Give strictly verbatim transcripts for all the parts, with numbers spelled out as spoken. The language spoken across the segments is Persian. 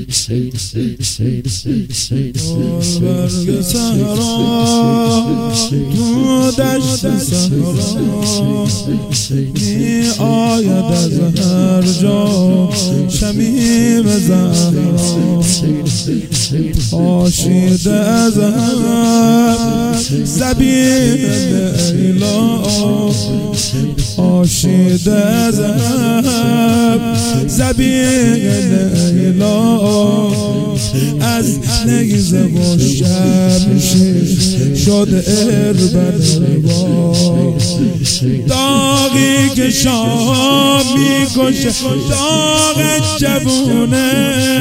برگ صحرا تو دشت صحرا می آید از هر جا شمیم زهرا آشیده از هم زبین لیلا آشیده از هم زبین لیلا از نیزه و شمشیر شد اربلوا داغی که شام میکشه داغ جوونه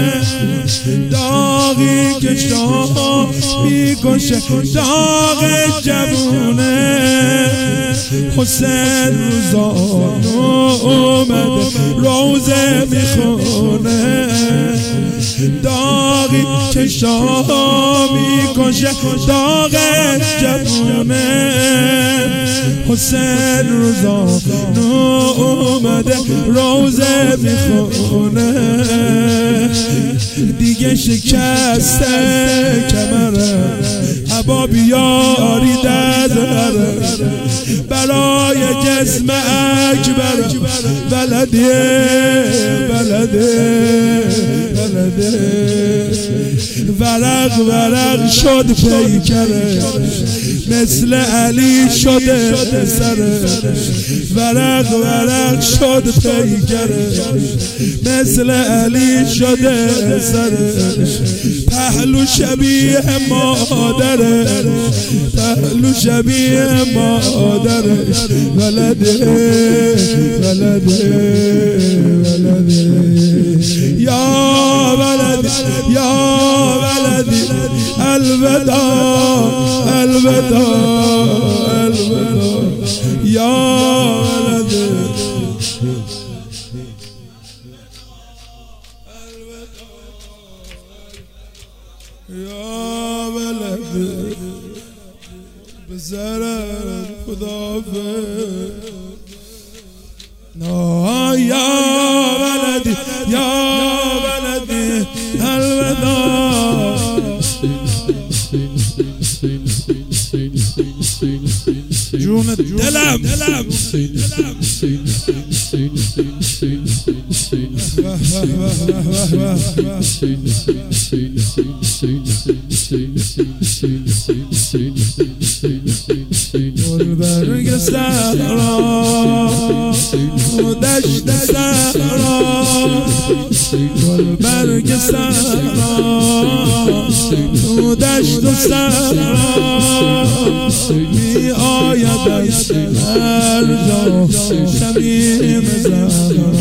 داغی که شام میکشه داغ جوونه حسین روزان اومده روزه میخونه داغی که شام میکشه داغ جوونه حسین روزان اومده روزه میخونه دیگه شکسته کمره عبا بیاری دزره برای جسم اکبر بلده بلده بلده ورق ورق شد پیکره مثل علی شده سره ورق ورق شد پیکره مثل علی شده سره پهلو شبیه مادره پهلو شبیه مادره ولده ولده ولده یا ولد یا ولدی الوداع الوداع الوداع یا ولد یا ولد بزرع خدافظ یا ولدی یا ولدی الوداع جون دلم گلبرگ صحرا دشت صحرا گلبرگ صحرا دشت صحرا می آید از هر جا شمیم زهرا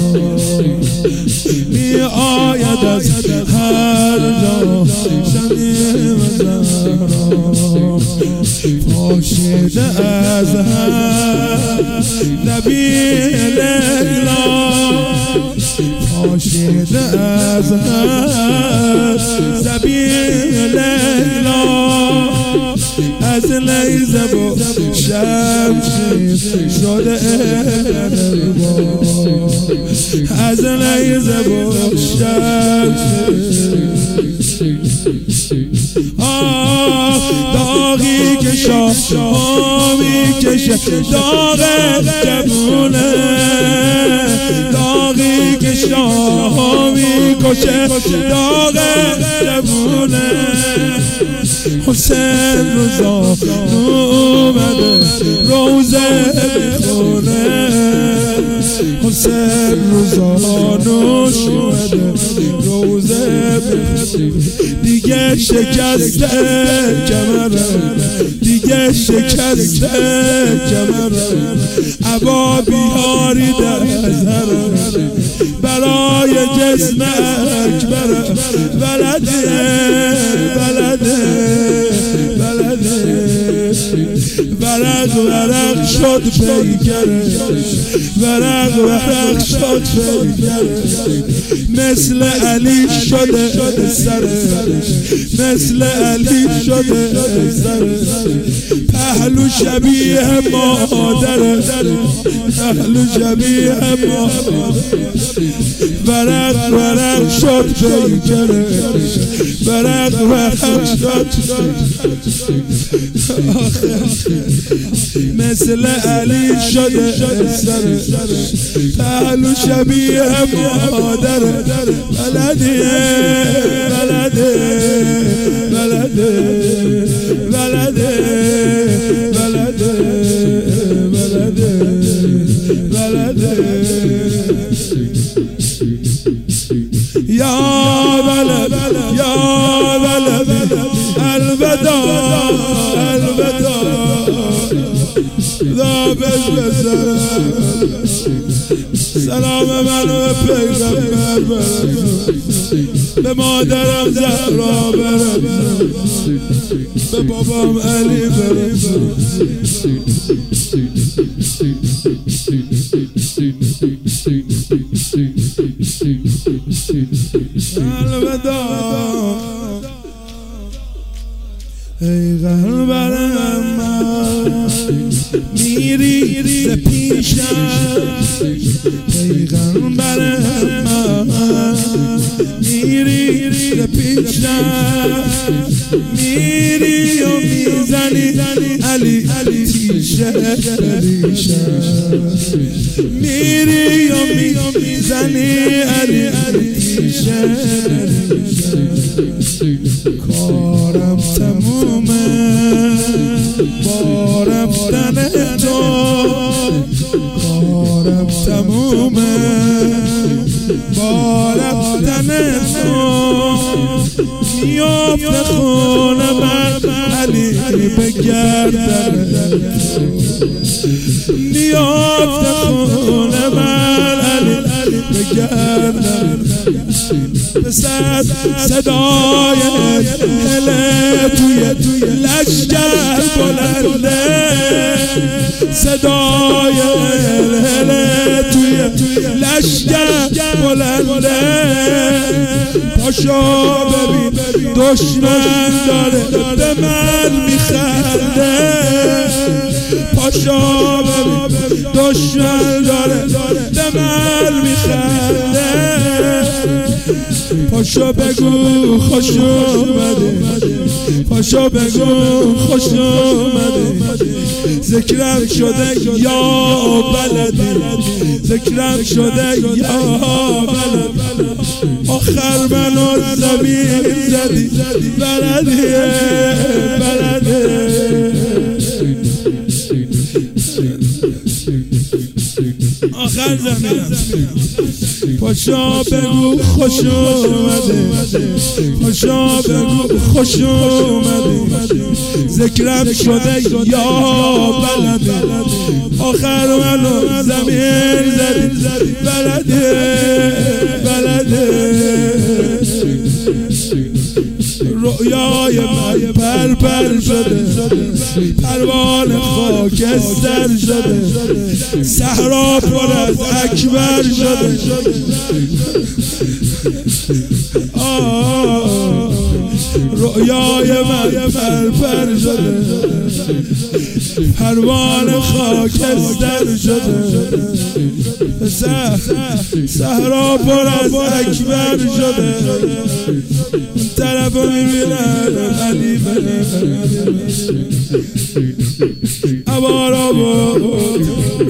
می آید از هر جا شمیم زهرا پاشیده از هم نبی لیلا پاشیده از هم زبین لیلا از لیزه و شمشیر شده اربلوا از لیزه و شمشیر داغی که شام میکشه داغ جوونه داغی که شام میکشه داغ جوونه حسین روزان اومده روزه میخونه حسین روزان اومده روزه میخونه دیگه شکسته کمره دیگه شکسته کمره عبا بیاری دزره برای جسم اکبر بلده بلده بلده ورق ورق شد پیکره ورق ورق شد پیکره مثل علی شده سره مثل علی شده سره پهلو شبیه مادره پهلو شبیه مادره ورق ورق شد پیکره ورق ورق شد مثل علی شده سر پهلو شبیه مادره بلدیه بلده بلده بلده بلده بلده بلده یا بلد یا بلد الوداع الوداع ذابش بسرم سلام منو به پیغمبر برم به مادرم زهرا برم به بابام علی برم الوداع ای قلبم میری ز پیشم پیغمبرم میری ز پیشم میری و میزنی علی تیشه ریشم میری و میزنی علی تیشه کارم تمومه با رفتن تو کارم تمومه با رفتن تو میافته خونه من علی به گردن میافته خونه من علی به گردن به صد صدای هله توی توی لشکر بلنده صدای هله توی توی لشکر بلنده پاشو ببین دشمن داره به من میخنده پاشو ببین دشمن داره به من میخنده پاشو بگو خوش اومده پاشو بگو خوش اومده ذکرم شده یا بلده ذکرم شده یا بلده آخر منو زمین زدی بلده بلده آخر زمینم پاشا بگو خوش اومده پاشا بگو خوش اومده ذکرم شده یا بلده آخر منو زمین زدی بلده بلده رویای من پر پر شده پروانه خاکستر شده صحرا پر از اکبر شده رویای من پر پر شده پروانه خاکستر شده صحرا پر از اکبر شده طرف میبینن علی بلی عبارا بود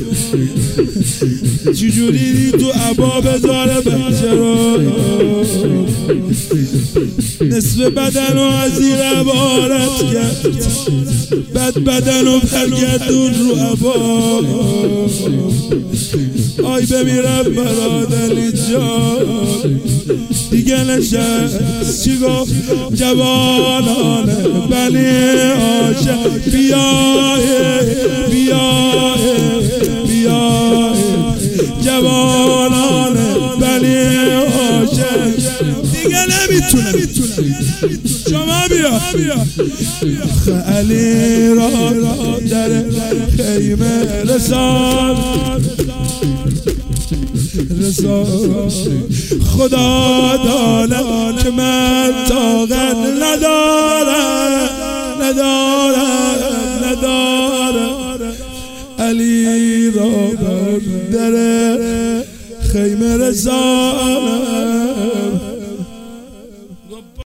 چجوری تو عبا بذاره بچه رو نصف بدن رو از زیر عبارت کرد بد بدن رو برگردون رو عبا آی بمیرم برادری جان دیگه نشست چی گفت جوانانه بلی عاشق بیای بیای بیای جوانانه بلی عاشق دیگه نمیتونه شما بیا علی را در خیمه رسان رسان خدا داند که من طاقت ندارم ندارم ندارم علی را بر در خیمه رسانم.